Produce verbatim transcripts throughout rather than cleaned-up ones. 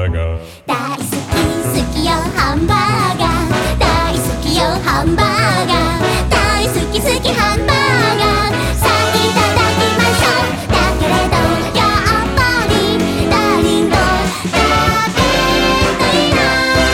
バーガー大好き好きよハンバーガー大好きよハンバーガー大好き好きハンバーガーさあいただきましょうだけれどやっぱりダーリンの食べたいな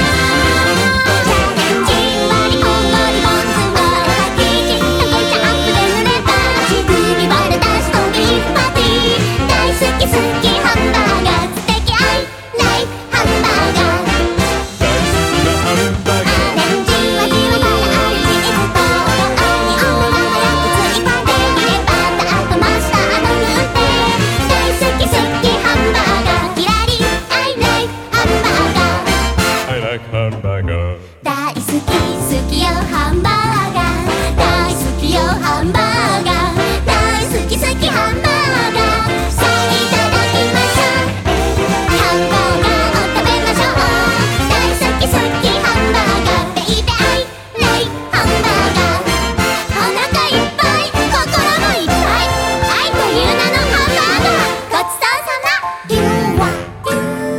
じんわりほんのりポン酢の生地たこいちゃアップで塗れば足踏み割れ出すとビーフパティ大好き好きハンバーガー素敵アイライハンバーガー大好きなハンバーガーアレンジはじわからあるチーズとにおいが早く追加できればあとマスタード塗って大好き好きハンバーガーキラリアイライハンバーガー I like ハンバーガー大好き好きよハンバーガー大好きよハンバーガー大好き好きハンバーガーさあいただきましょうハンバーガーを食べましょう大好き好きハンバーガーベイベーアイライハンバーガーお腹いっぱい心もいっぱい愛という名のハンバーガーごちそうさまデューワデュー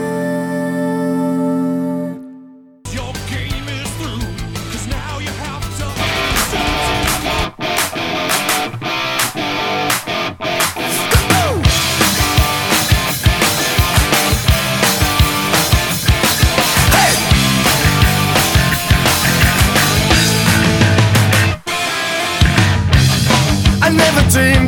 Your game is through, 'cause now you have to I never dreamed